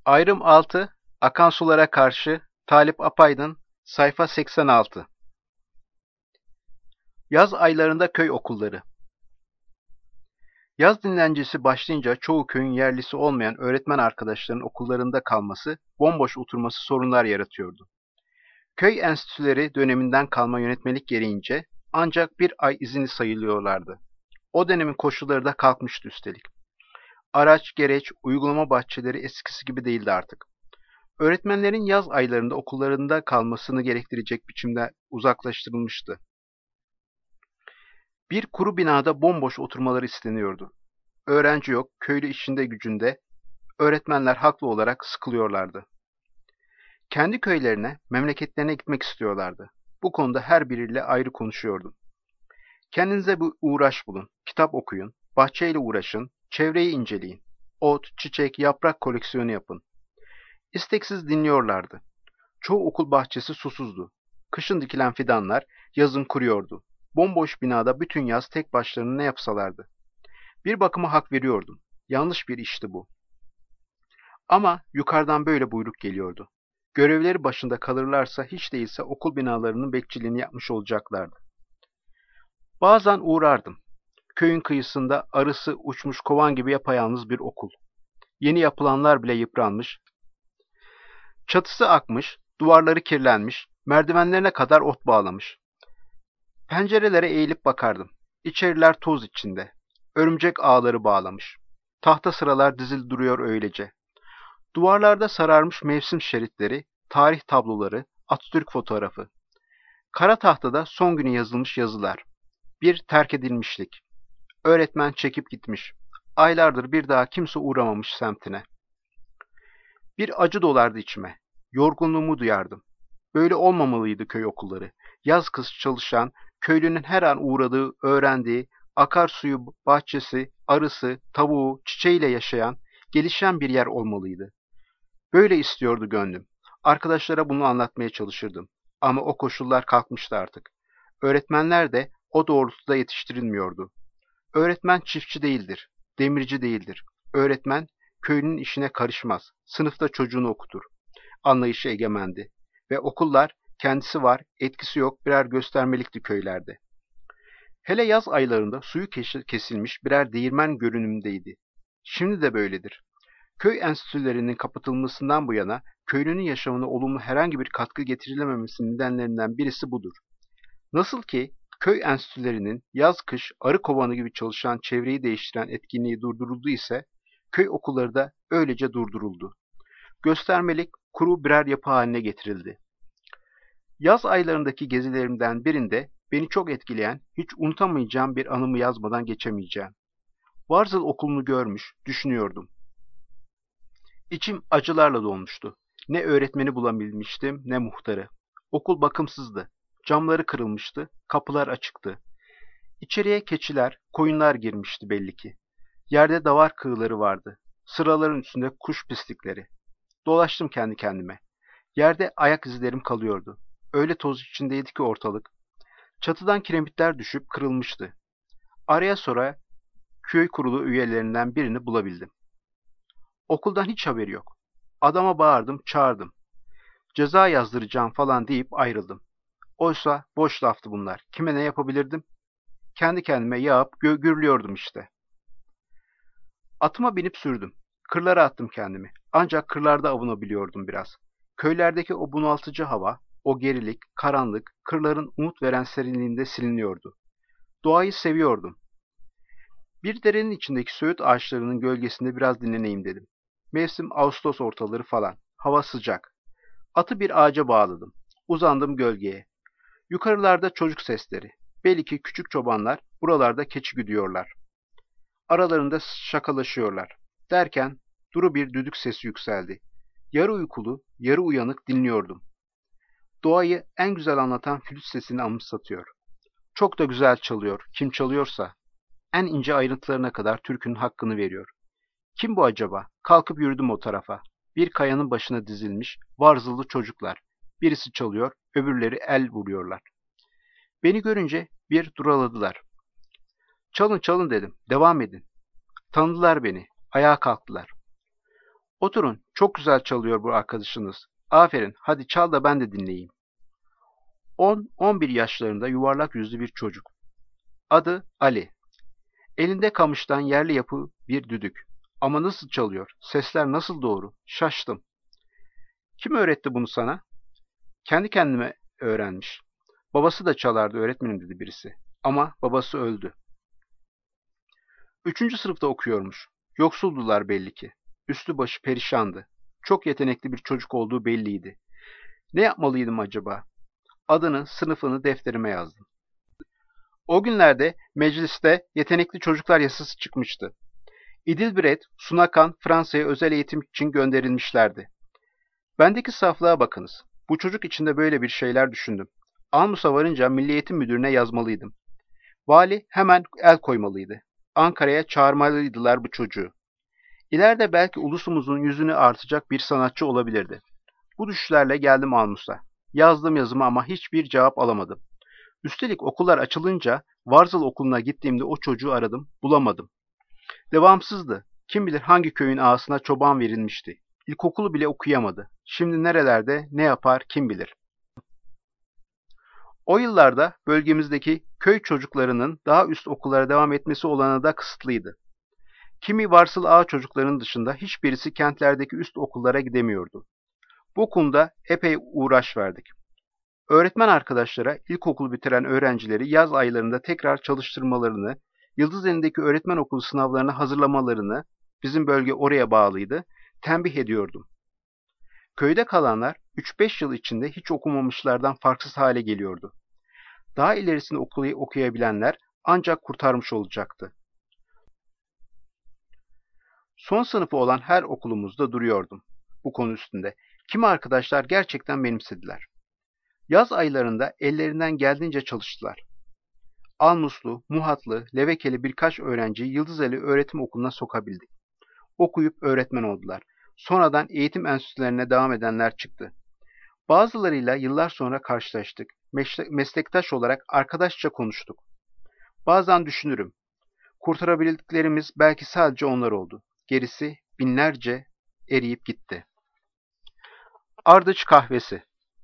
Ayrım 6, Akan Sulara Karşı, Talip Apaydın, sayfa 86. Yaz aylarında köy okulları. Yaz dinlencesi başlayınca çoğu köyün yerlisi olmayan öğretmen arkadaşlarının okullarında kalması, bomboş oturması sorunlar yaratıyordu. Köy enstitüleri döneminden kalma yönetmelik gereğince ancak bir ay izinli sayılıyorlardı. O dönemin koşulları da kalkmıştı üstelik. Araç, gereç, uygulama bahçeleri eskisi gibi değildi artık. Öğretmenlerin yaz aylarında okullarında kalmasını gerektirecek biçimde uzaklaştırılmıştı. Bir kuru binada bomboş oturmaları isteniyordu. Öğrenci yok, köylü işinde gücünde, öğretmenler haklı olarak sıkılıyorlardı. Kendi köylerine, memleketlerine gitmek istiyorlardı. Bu konuda her biriyle ayrı konuşuyordum. Kendinize bir uğraş bulun, kitap okuyun, bahçeyle uğraşın, çevreyi inceleyin. Ot, çiçek, yaprak koleksiyonu yapın. İsteksiz dinliyorlardı. Çoğu okul bahçesi susuzdu. Kışın dikilen fidanlar yazın kuruyordu. Bomboş binada bütün yaz tek başlarına ne yapsalardı. Bir bakıma hak veriyordum. Yanlış bir işti bu. Ama yukarıdan böyle buyruk geliyordu. Görevleri başında kalırlarsa hiç değilse okul binalarının bekçiliğini yapmış olacaklardı. Bazen uğrardım. Köyün kıyısında arısı uçmuş kovan gibi yapayalnız bir okul. Yeni yapılanlar bile yıpranmış, çatısı akmış, duvarları kirlenmiş, merdivenlerine kadar ot bağlamış. Pencerelere eğilip bakardım. İçeriler toz içinde. Örümcek ağları bağlamış. Tahta sıralar dizili duruyor öylece. Duvarlarda sararmış mevsim şeritleri, tarih tabloları, Atatürk fotoğrafı. Kara tahtada son günü yazılmış yazılar. Bir terk edilmişlik. Öğretmen çekip gitmiş. Aylardır bir daha kimse uğramamış semtine. Bir acı dolardı içime. Yorgunluğumu duyardım. Böyle olmamalıydı köy okulları. Yaz kış çalışan, köylünün her an uğradığı, öğrendiği, akarsuyu, bahçesi, arısı, tavuğu, çiçeğiyle yaşayan, gelişen bir yer olmalıydı. Böyle istiyordu gönlüm. Arkadaşlara bunu anlatmaya çalışırdım. Ama o koşullar kalkmıştı artık. Öğretmenler de o doğrultuda yetiştirilmiyordu. Öğretmen çiftçi değildir, demirci değildir. Öğretmen köylünün işine karışmaz, sınıfta çocuğunu okutur. Anlayışı egemendi. Ve okullar kendisi var, etkisi yok birer göstermelikti köylerde. Hele yaz aylarında suyu kesilmiş birer değirmen görünümdeydi. Şimdi de böyledir. Köy enstitülerinin kapatılmasından bu yana köylünün yaşamına olumlu herhangi bir katkı getirilememesinin nedenlerinden birisi budur. Nasıl ki köy enstitülerinin yaz kış arı kovanı gibi çalışan çevreyi değiştiren etkinliği durduruldu ise köy okulları da öylece durduruldu. Göstermelik kuru birer yapı haline getirildi. Yaz aylarındaki gezilerimden birinde beni çok etkileyen, hiç unutamayacağım bir anımı yazmadan geçemeyeceğim. Varzıl okulunu görmüş, düşünüyordum. İçim acılarla dolmuştu. Ne öğretmeni bulabilmiştim, ne muhtarı. Okul bakımsızdı. Camları kırılmıştı, kapılar açıktı. İçeriye keçiler, koyunlar girmişti belli ki. Yerde davar kığıları vardı. Sıraların üstünde kuş pislikleri. Dolaştım kendi kendime. Yerde ayak izlerim kalıyordu. Öyle toz içindeydi ki ortalık. Çatıdan kiremitler düşüp kırılmıştı. Araya sonra köy kurulu üyelerinden birini bulabildim. Okuldan hiç haberi yok. Adama bağırdım, çağırdım. Ceza yazdıracağım falan deyip ayrıldım. Oysa boş laftı bunlar. Kime ne yapabilirdim? Kendi kendime yağıp gürlüyordum işte. Atıma binip sürdüm. Kırlara attım kendimi. Ancak kırlarda avunabiliyordum biraz. Köylerdeki o bunaltıcı hava, o gerilik, karanlık, kırların umut veren serinliğinde siliniyordu. Doğayı seviyordum. Bir derenin içindeki söğüt ağaçlarının gölgesinde biraz dinleneyim dedim. Mevsim Ağustos ortaları falan. Hava sıcak. Atı bir ağaca bağladım. Uzandım gölgeye. Yukarılarda çocuk sesleri. Belli ki küçük çobanlar buralarda keçi güdüyorlar. Aralarında şakalaşıyorlar. Derken duru bir düdük sesi yükseldi. Yarı uykulu, yarı uyanık dinliyordum. Doğayı en güzel anlatan flüt sesini anımsatıyor. Çok da güzel çalıyor, kim çalıyorsa. En ince ayrıntılarına kadar türkünün hakkını veriyor. Kim bu acaba? Kalkıp yürüdüm o tarafa. Bir kayanın başına dizilmiş, varzıllı çocuklar. Birisi çalıyor, öbürleri el vuruyorlar. Beni görünce bir duraladılar. Çalın çalın dedim, devam edin. Tanıdılar beni, ayağa kalktılar. Oturun, çok güzel çalıyor bu arkadaşınız. Aferin, hadi çal da ben de dinleyeyim. 10-11 yaşlarında yuvarlak yüzlü bir çocuk. Adı Ali. Elinde kamıştan yerli yapı bir düdük. Ama nasıl çalıyor, sesler nasıl doğru, şaştım. Kim öğretti bunu sana? Kendi kendime öğrenmiş. Babası da çalardı öğretmenim dedi birisi. Ama babası öldü. Üçüncü sınıfta okuyormuş. Yoksuldular belli ki. Üstü başı perişandı. Çok yetenekli bir çocuk olduğu belliydi. Ne yapmalıydım acaba? Adını, sınıfını defterime yazdım. O günlerde mecliste yetenekli çocuklar yasası çıkmıştı. İdilbiret, Sunakan Fransa'ya özel eğitim için gönderilmişlerdi. Bendeki saflığa bakınız. Bu çocuk içinde böyle bir şeyler düşündüm. Almus'a varınca Milli Eğitim Müdürü'ne yazmalıydım. Vali hemen el koymalıydı. Ankara'ya çağırmalıydılar bu çocuğu. İleride belki ulusumuzun yüzünü artacak bir sanatçı olabilirdi. Bu düşlerle geldim Almus'a. Yazdım yazımı ama hiçbir cevap alamadım. Üstelik okullar açılınca Varzıl okuluna gittiğimde o çocuğu aradım, bulamadım. Devamsızdı. Kim bilir hangi köyün ağasına çoban verilmişti. İlkokulu bile okuyamadı. Şimdi nerelerde, ne yapar kim bilir. O yıllarda bölgemizdeki köy çocuklarının daha üst okullara devam etmesi olanağı da kısıtlıydı. Kimi varsıl ağa çocuklarının dışında hiçbirisi kentlerdeki üst okullara gidemiyordu. Bu konuda epey uğraş verdik. Öğretmen arkadaşlara ilkokulu bitiren öğrencileri yaz aylarında tekrar çalıştırmalarını, Yıldızeli'ndeki öğretmen okulu sınavlarına hazırlamalarını, bizim bölge oraya bağlıydı, tembih ediyordum. Köyde kalanlar 3-5 yıl içinde hiç okumamışlardan farksız hale geliyordu. Daha ilerisini okuyabilenler ancak kurtarmış olacaktı. Son sınıfı olan her okulumuzda duruyordum bu konu üstünde. Kimi arkadaşlar gerçekten benimsediler. Yaz aylarında ellerinden geldiğince çalıştılar. Almuslu, Muhatlı, Levekeli birkaç öğrenciyi Yıldızeli Öğretim Okulu'na sokabildik. Okuyup öğretmen oldular. Sonradan eğitim enstitülerine devam edenler çıktı. Bazılarıyla yıllar sonra karşılaştık. Meslektaş olarak arkadaşça konuştuk. Bazen düşünürüm. Kurtarabildiklerimiz belki sadece onlar oldu. Gerisi binlerce eriyip gitti. Ardıç kahvesi.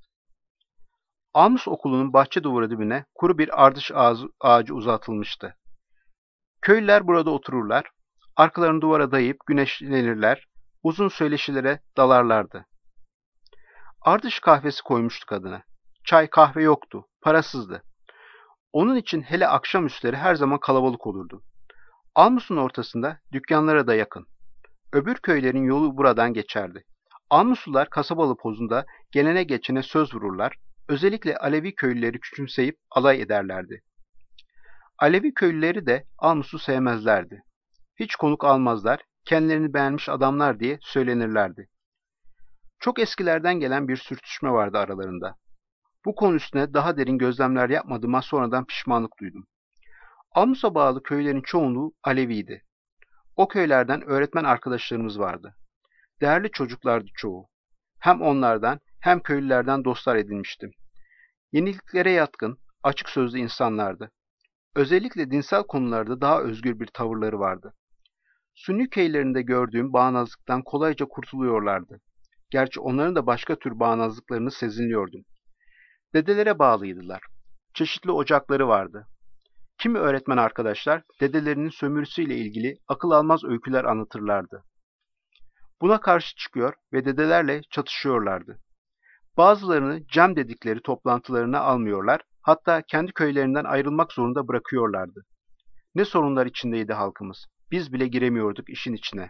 Almus okulunun bahçe duvarı dibine kuru bir ardıç ağacı uzatılmıştı. Köylüler burada otururlar, arkalarını duvara dayayıp güneşlenirler, uzun söyleşilere dalarlardı. Ardıç kahvesi koymuştuk adına. Çay kahve yoktu, parasızdı. Onun için hele akşamüstleri her zaman kalabalık olurdu. Almus'un ortasında dükkanlara da yakın. Öbür köylerin yolu buradan geçerdi. Almuslular kasabalı pozunda gelene geçene söz vururlar, özellikle Alevi köylüleri küçümseyip alay ederlerdi. Alevi köylüleri de Almus'u sevmezlerdi. Hiç konuk almazlar, kendilerini beğenmiş adamlar diye söylenirlerdi. Çok eskilerden gelen bir sürtüşme vardı aralarında. Bu konu üstüne daha derin gözlemler yapmadığıma sonradan pişmanlık duydum. Almus'a bağlı köylerin çoğunluğu Aleviydi. O köylerden öğretmen arkadaşlarımız vardı. Değerli çocuklardı çoğu. Hem onlardan hem köylülerden dostlar edinmiştim. Yeniliklere yatkın, açık sözlü insanlardı. Özellikle dinsel konularda daha özgür bir tavırları vardı. Sünni köylerinde gördüğüm bağnazlıktan kolayca kurtuluyorlardı. Gerçi onların da başka tür bağnazlıklarını sezinliyordum. Dedelere bağlıydılar. Çeşitli ocakları vardı. Kimi öğretmen arkadaşlar dedelerinin sömürüsüyle ilgili akıl almaz öyküler anlatırlardı. Buna karşı çıkıyor ve dedelerle çatışıyorlardı. Bazılarını cem dedikleri toplantılarına almıyorlar, hatta kendi köylerinden ayrılmak zorunda bırakıyorlardı. Ne sorunlar içindeydi halkımız. Biz bile giremiyorduk işin içine.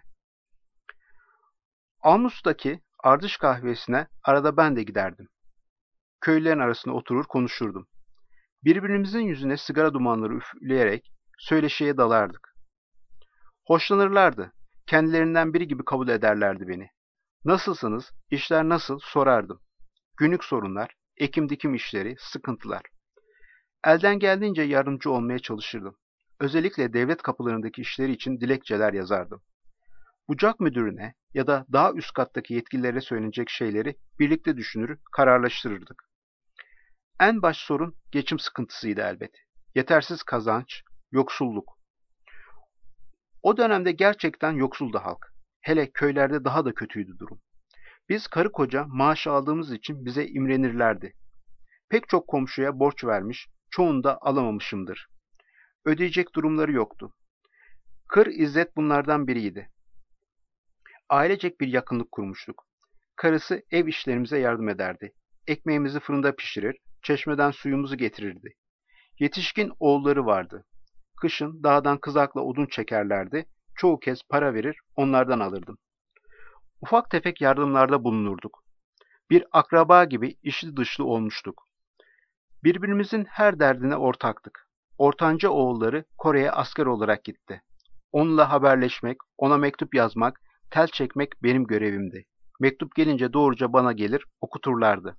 Almus'taki ardış kahvesine arada ben de giderdim. Köylülerin arasında oturur konuşurdum. Birbirimizin yüzüne sigara dumanları üfleyerek söyleşiye dalardık. Hoşlanırlardı. Kendilerinden biri gibi kabul ederlerdi beni. Nasılsınız, işler nasıl sorardım. Günlük sorunlar, ekim dikim işleri, sıkıntılar. Elden geldiğince yardımcı olmaya çalışırdım. Özellikle devlet kapılarındaki işleri için dilekçeler yazardım. Bucak müdürüne ya da daha üst kattaki yetkililere söylenecek şeyleri birlikte düşünür, kararlaştırırdık. En baş sorun geçim sıkıntısıydı elbet. Yetersiz kazanç, yoksulluk. O dönemde gerçekten yoksuldu halk. Hele köylerde daha da kötüydü durum. Biz karı koca maaş aldığımız için bize imrenirlerdi. Pek çok komşuya borç vermiş, çoğunu da alamamışımdır. Ödeyecek durumları yoktu. Kır İzzet bunlardan biriydi. Ailecek bir yakınlık kurmuştuk. Karısı ev işlerimize yardım ederdi. Ekmeğimizi fırında pişirir, çeşmeden suyumuzu getirirdi. Yetişkin oğulları vardı. Kışın dağdan kızakla odun çekerlerdi. Çoğu kez para verir, onlardan alırdım. Ufak tefek yardımlarda bulunurduk. Bir akraba gibi içli dışlı olmuştuk. Birbirimizin her derdine ortaktık. Ortanca oğulları Kore'ye asker olarak gitti. Onunla haberleşmek, ona mektup yazmak, tel çekmek benim görevimdi. Mektup gelince doğruca bana gelir, okuturlardı.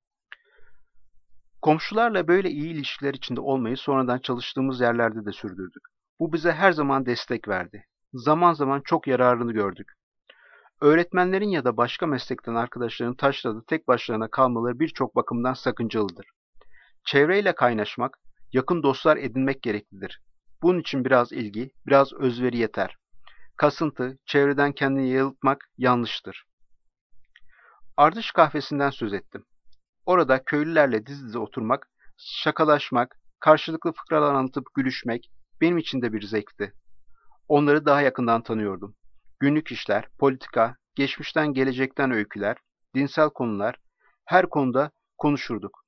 Komşularla böyle iyi ilişkiler içinde olmayı sonradan çalıştığımız yerlerde de sürdürdük. Bu bize her zaman destek verdi. Zaman zaman çok yararını gördük. Öğretmenlerin ya da başka meslekten arkadaşların taşrada tek başlarına kalmaları birçok bakımdan sakıncalıdır. Çevreyle kaynaşmak, yakın dostlar edinmek gereklidir. Bunun için biraz ilgi, biraz özveri yeter. Kasıntı, çevreden kendini yalıtmak yanlıştır. Ardış kahvesinden söz ettim. Orada köylülerle diz dize oturmak, şakalaşmak, karşılıklı fıkralar anlatıp gülüşmek benim için de bir zevkti. Onları daha yakından tanıyordum. Günlük işler, politika, geçmişten gelecekten öyküler, dinsel konular, her konuda konuşurduk.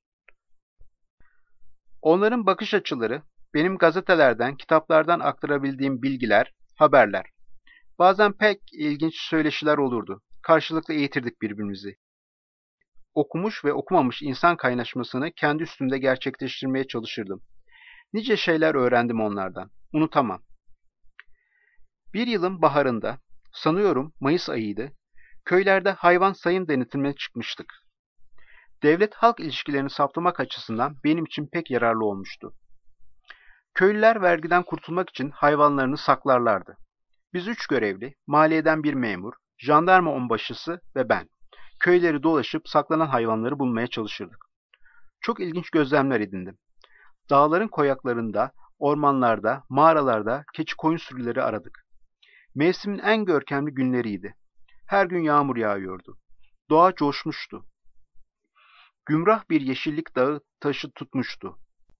Onların bakış açıları, benim gazetelerden, kitaplardan aktarabildiğim bilgiler, haberler. Bazen pek ilginç söyleşiler olurdu. Karşılıklı eğitirdik birbirimizi. Okumuş ve okumamış insan kaynaşmasını kendi üstümde gerçekleştirmeye çalışırdım. Nice şeyler öğrendim onlardan. Unutamam. Bir yılın baharında, sanıyorum Mayıs ayıydı, köylerde hayvan sayım denetimine çıkmıştık. Devlet halk ilişkilerini saptamak açısından benim için pek yararlı olmuştu. Köylüler vergiden kurtulmak için hayvanlarını saklarlardı. Biz üç görevli, maliyeden bir memur, jandarma onbaşısı ve ben, köyleri dolaşıp saklanan hayvanları bulmaya çalışırdık. Çok ilginç gözlemler edindim. Dağların koyaklarında, ormanlarda, mağaralarda keçi koyun sürüleri aradık. Mevsimin en görkemli günleriydi. Her gün yağmur yağıyordu. Doğa coşmuştu. Gümrah bir yeşillik dağı taşı tutmuştu.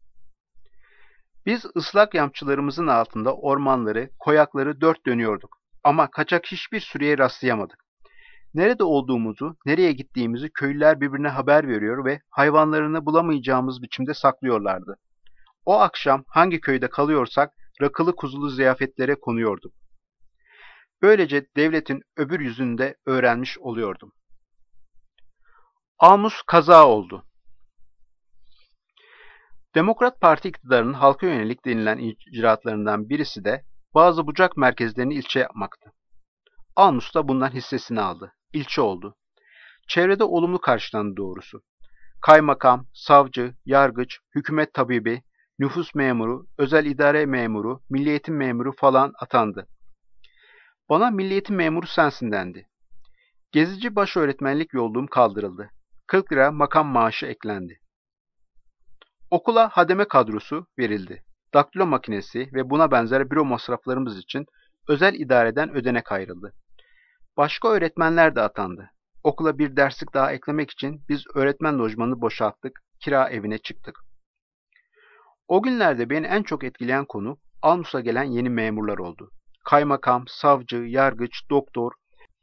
Biz ıslak yamçılarımızın altında ormanları, koyakları dört dönüyorduk. Ama kaçak hiçbir sürüye rastlayamadık. Nerede olduğumuzu, nereye gittiğimizi köylüler birbirine haber veriyor ve hayvanlarını bulamayacağımız biçimde saklıyorlardı. O akşam hangi köyde kalıyorsak rakılı kuzulu ziyafetlere konuyorduk. Böylece devletin öbür yüzünü de öğrenmiş oluyordum. Almus kaza oldu. Demokrat Parti iktidarının halka yönelik denilen icraatlarından birisi de bazı bucak merkezlerini ilçe yapmaktı. Almus da bundan hissesini aldı. İlçe oldu. Çevrede olumlu karşılandı doğrusu. Kaymakam, savcı, yargıç, hükümet tabibi, nüfus memuru, özel idare memuru, milli eğitim memuru falan atandı. Bana milli eğitim memuru sensin dendi. Gezici baş öğretmenlik yolluğum kaldırıldı. 40 lira makam maaşı eklendi. Okula hademe kadrosu verildi. Daktilo makinesi ve buna benzer büro masraflarımız için özel idareden ödenek ayrıldı. Başka öğretmenler de atandı. Okula bir derslik daha eklemek için biz öğretmen lojmanını boşalttık, kira evine çıktık. O günlerde beni en çok etkileyen konu Almus'a gelen yeni memurlar oldu. Kaymakam, savcı, yargıç, doktor,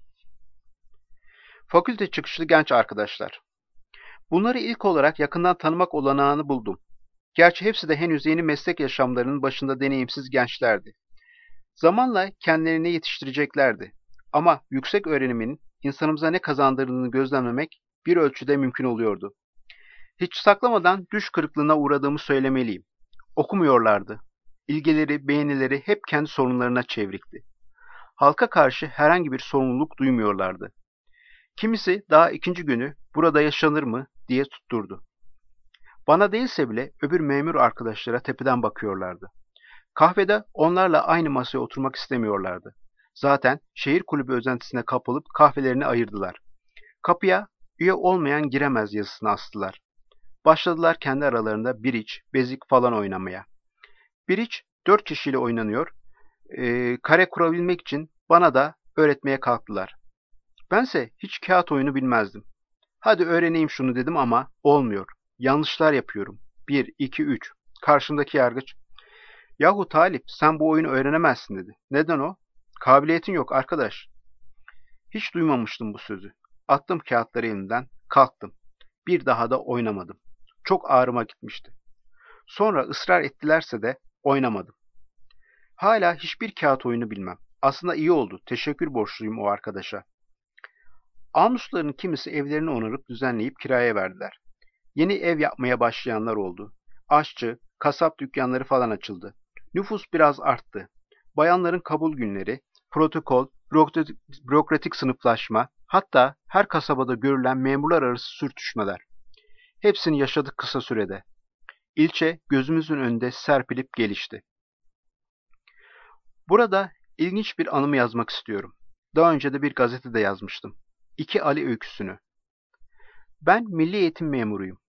fakülte çıkışlı genç arkadaşlar. Bunları ilk olarak yakından tanımak olanağını buldum. Gerçi hepsi de henüz yeni meslek yaşamlarının başında deneyimsiz gençlerdi. Zamanla kendilerini yetiştireceklerdi. Ama yüksek öğrenimin insanımıza ne kazandırdığını gözlemlemek bir ölçüde mümkün oluyordu. Hiç saklamadan düş kırıklığına uğradığımı söylemeliyim. Okumuyorlardı. İlgileri, beğenileri hep kendi sorunlarına çevrikti. Halka karşı herhangi bir sorumluluk duymuyorlardı. Kimisi daha ikinci günü burada yaşanır mı diye tutturdu. Bana değilse bile öbür memur arkadaşlara tepeden bakıyorlardı. Kahvede onlarla aynı masaya oturmak istemiyorlardı. Zaten şehir kulübü özentisine kapılıp kahvelerini ayırdılar. Kapıya üye olmayan giremez yazısını astılar. Başladılar kendi aralarında biriç, bezik falan oynamaya. Biriç 4 kişiyle oynanıyor. Kare kurabilmek için bana da öğretmeye kalktılar. Bense hiç kağıt oyunu bilmezdim. Hadi öğreneyim şunu dedim ama olmuyor. Yanlışlar yapıyorum. Bir, iki, üç. Karşımdaki yargıç, yahu Talip sen bu oyunu öğrenemezsin dedi. Neden o? Kabiliyetin yok arkadaş. Hiç duymamıştım bu sözü. Attım kağıtları elimden, kalktım. Bir daha da oynamadım. Çok ağrıma gitmişti. Sonra ısrar ettilerse de oynamadım. Hala hiçbir kağıt oyunu bilmem. Aslında iyi oldu. Teşekkür borçluyum o arkadaşa. Anusların kimisi evlerini onarıp düzenleyip kiraya verdiler. Yeni ev yapmaya başlayanlar oldu. Aşçı, kasap dükkanları falan açıldı. Nüfus biraz arttı. Bayanların kabul günleri, protokol, bürokratik sınıflaşma, hatta her kasabada görülen memurlar arası sürtüşmeler. Hepsini yaşadık kısa sürede. İlçe gözümüzün önünde serpilip gelişti. Burada ilginç bir anımı yazmak istiyorum. Daha önce de bir gazetede yazmıştım. İki Ali öyküsünü. Ben Milli Eğitim memuruyum.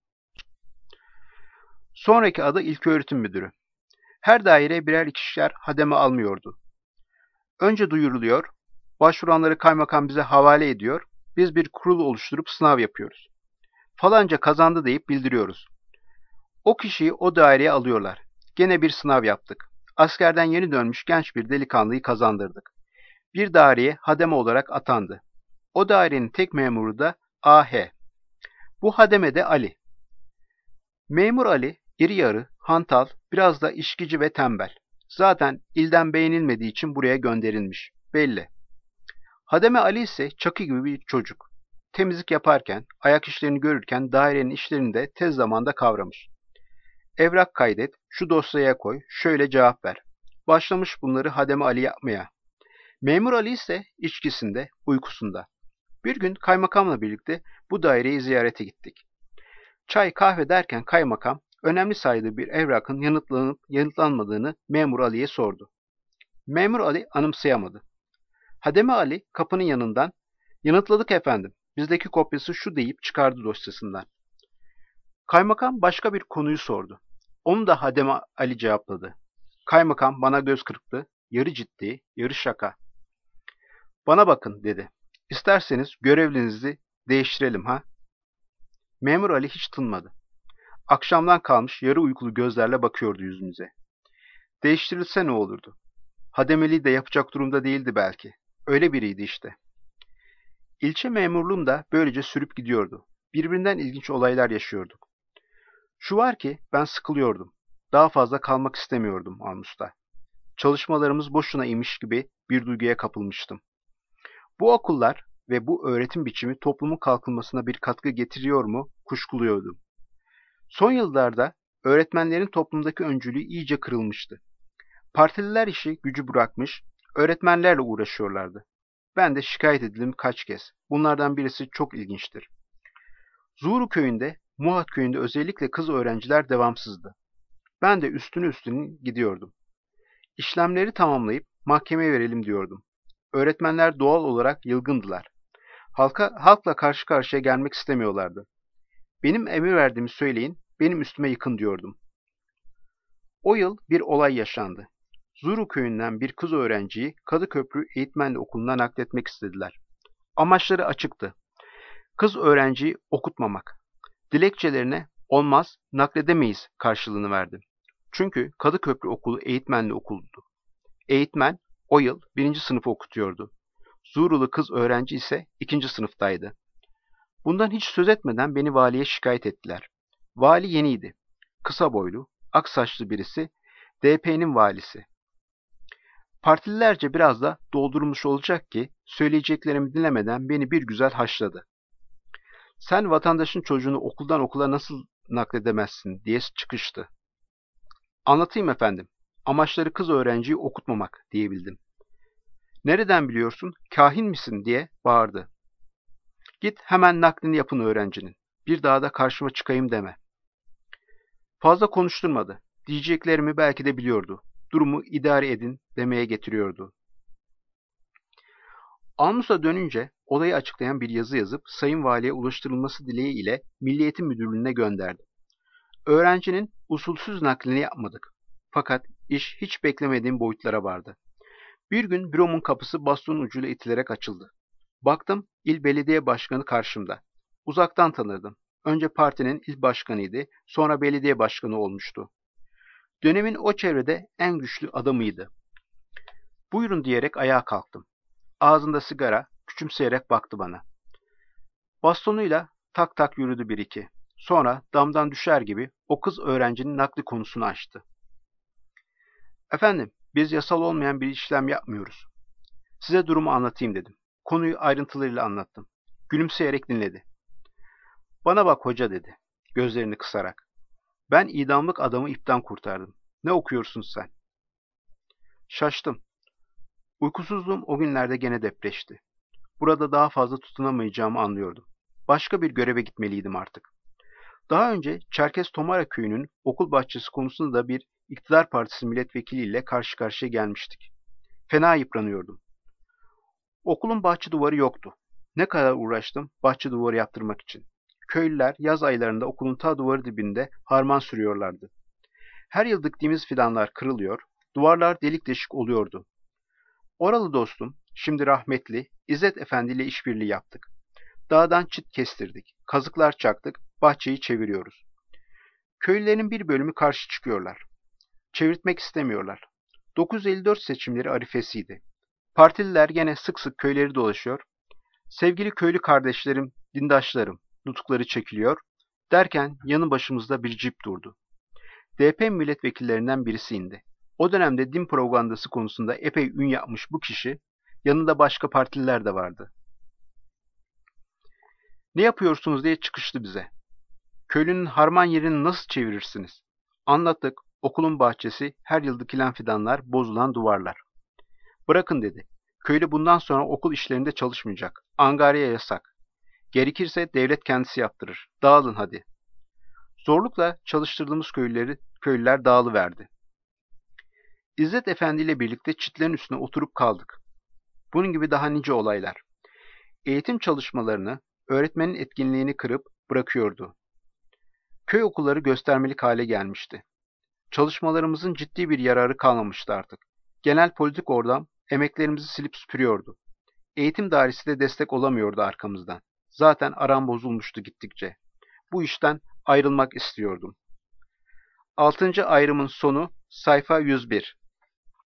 Sonraki adı İlköğretim Müdürü. Her daire birer ikişer hademe almıyordu. Önce duyuruluyor, başvuranları kaymakam bize havale ediyor, biz bir kurul oluşturup sınav yapıyoruz. Falanca kazandı deyip bildiriyoruz. O kişiyi o daireye alıyorlar. Gene bir sınav yaptık. Askerden yeni dönmüş genç bir delikanlıyı kazandırdık. Bir daireye hademe olarak atandı. O dairenin tek memuru da A.H. Bu hademe de Ali. Memur Ali, iri yarı, hantal, biraz da işkici ve tembel. Zaten ilden beğenilmediği için buraya gönderilmiş. Belli. Hademe Ali ise çakı gibi bir çocuk. Temizlik yaparken, ayak işlerini görürken dairenin işlerini de tez zamanda kavramış. Evrak kaydet, şu dosyaya koy, şöyle cevap ver. Başlamış bunları Hademe Ali yapmaya. Memur Ali ise içkisinde, uykusunda. Bir gün kaymakamla birlikte bu daireyi ziyarete gittik. Çay kahve derken kaymakam önemli saydığı bir evrakın yanıtlanıp yanıtlanmadığını Memur Ali'ye sordu. Memur Ali anımsayamadı. Hademe Ali kapının yanından yanıtladık efendim. Bizdeki kopyası şu deyip çıkardı dosyasından. Kaymakam başka bir konuyu sordu. Onu da Hademe Ali cevapladı. Kaymakam bana göz kırptı. Yarı ciddi, yarı şaka. Bana bakın dedi. İsterseniz görevlinizi değiştirelim ha. Memur Ali hiç tınmadı. Akşamdan kalmış yarı uykulu gözlerle bakıyordu yüzümüze. Değiştirilse ne olurdu? Hademeli de yapacak durumda değildi belki. Öyle biriydi işte. İlçe memurluğum da böylece sürüp gidiyordu. Birbirinden ilginç olaylar yaşıyorduk. Şu var ki ben sıkılıyordum. Daha fazla kalmak istemiyordum Almus'ta. Çalışmalarımız boşuna imiş gibi bir duyguya kapılmıştım. Bu okullar ve bu öğretim biçimi toplumun kalkınmasına bir katkı getiriyor mu kuşkuluyordum. Son yıllarda öğretmenlerin toplumdaki öncülüğü iyice kırılmıştı. Partililer işi gücü bırakmış, öğretmenlerle uğraşıyorlardı. Ben de şikayet edildim kaç kez. Bunlardan birisi çok ilginçtir. Zuğru köyünde, Muhat köyünde özellikle kız öğrenciler devamsızdı. Ben de üstüne gidiyordum. İşlemleri tamamlayıp mahkemeye verelim diyordum. Öğretmenler doğal olarak yılgındılar. Halkla karşı karşıya gelmek istemiyorlardı. Benim emir verdiğimi söyleyin, benim üstüme yıkın diyordum. O yıl bir olay yaşandı. Zuru köyünden bir kız öğrenciyi Kadıköprü Eğitmenli Okulu'na nakletmek istediler. Amaçları açıktı. Kız öğrenciyi okutmamak. Dilekçelerine olmaz, nakledemeyiz karşılığını verdi. Çünkü Kadıköprü Okulu eğitmenli okuldu. Eğitmen o yıl 1. sınıfı okutuyordu. Zurulu kız öğrenci ise 2. sınıftaydı. Bundan hiç söz etmeden beni valiye şikayet ettiler. Vali yeniydi. Kısa boylu, ak saçlı birisi, DP'nin valisi. Partililerce biraz da doldurulmuş olacak ki söyleyeceklerimi dinlemeden beni bir güzel haşladı. Sen vatandaşın çocuğunu okuldan okula nasıl nakledemezsin diye çıkıştı. Anlatayım efendim. Amaçları kız öğrenciyi okutmamak diyebildim. Nereden biliyorsun? Kahin misin diye bağırdı. Git hemen naklini yapın öğrencinin. Bir daha da karşıma çıkayım deme. Fazla konuşturmadı. Diyeceklerimi belki de biliyordu. Durumu idare edin demeye getiriyordu. Almus'a dönünce olayı açıklayan bir yazı yazıp Sayın Vali'ye ulaştırılması dileği ile Milli Eğitim Müdürlüğü'ne gönderdi. Öğrencinin usulsüz naklini yapmadık. Fakat iş hiç beklemediğim boyutlara vardı. Bir gün büromun kapısı bastonun ucuyla itilerek açıldı. Baktım, il belediye başkanı karşımda. Uzaktan tanırdım. Önce partinin il başkanıydı, sonra belediye başkanı olmuştu. Dönemin o çevrede en güçlü adamıydı. Buyurun diyerek ayağa kalktım. Ağzında sigara, küçümseyerek baktı bana. Bastonuyla tak tak yürüdü bir iki. Sonra damdan düşer gibi o kız öğrencinin nakli konusunu açtı. Efendim, biz yasal olmayan bir işlem yapmıyoruz. Size durumu anlatayım dedim. Konuyu ayrıntılarıyla anlattım. Gülümseyerek dinledi. Bana bak hoca dedi, gözlerini kısarak. Ben idamlık adamı ipten kurtardım. Ne okuyorsun sen? Şaştım. Uykusuzluğum o günlerde gene depreşti. Burada daha fazla tutunamayacağımı anlıyordum. Başka bir göreve gitmeliydim artık. Daha önce Çerkez Tomara köyünün okul bahçesi konusunda da bir iktidar partisi milletvekiliyle karşı karşıya gelmiştik. Fena yıpranıyordum. Okulun bahçe duvarı yoktu. Ne kadar uğraştım bahçe duvarı yaptırmak için. Köylüler yaz aylarında okulun ta duvarı dibinde harman sürüyorlardı. Her yıl diktiğimiz fidanlar kırılıyor, duvarlar delik deşik oluyordu. Oralı dostum, şimdi rahmetli, İzzet Efendi ile işbirliği yaptık. Dağdan çit kestirdik, kazıklar çaktık, bahçeyi çeviriyoruz. Köylülerin bir bölümü karşı çıkıyorlar. Çevirtmek istemiyorlar. 954 seçimleri arifesiydi. Partililer gene sık sık köyleri dolaşıyor. Sevgili köylü kardeşlerim, dindaşlarım, nutukları çekiliyor. Derken yanı başımızda bir cip durdu. DP milletvekillerinden birisi indi. O dönemde din propagandası konusunda epey ün yapmış bu kişi, yanında başka partililer de vardı. Ne yapıyorsunuz diye çıkıştı bize. Köylünün harman yerini nasıl çevirirsiniz? Anlattık, okulun bahçesi, her yıl dikilen fidanlar, bozulan duvarlar. Bırakın dedi. Köylü bundan sonra okul işlerinde çalışmayacak. Angarya yasak. Gerekirse devlet kendisi yaptırır. Dağılın hadi. Zorlukla çalıştırdığımız köylüler dağılıverdi. İzzet Efendi ile birlikte çitlerin üstüne oturup kaldık. Bunun gibi daha nice olaylar. Eğitim çalışmalarını, öğretmenin etkinliğini kırıp bırakıyordu. Köy okulları göstermelik hale gelmişti. Çalışmalarımızın ciddi bir yararı kalmamıştı artık. Genel politik ortam emeklerimizi silip süpürüyordu. Eğitim dairesi de destek olamıyordu arkamızdan. Zaten aram bozulmuştu gittikçe. Bu işten ayrılmak istiyordum. 6. ayrımın sonu sayfa 101.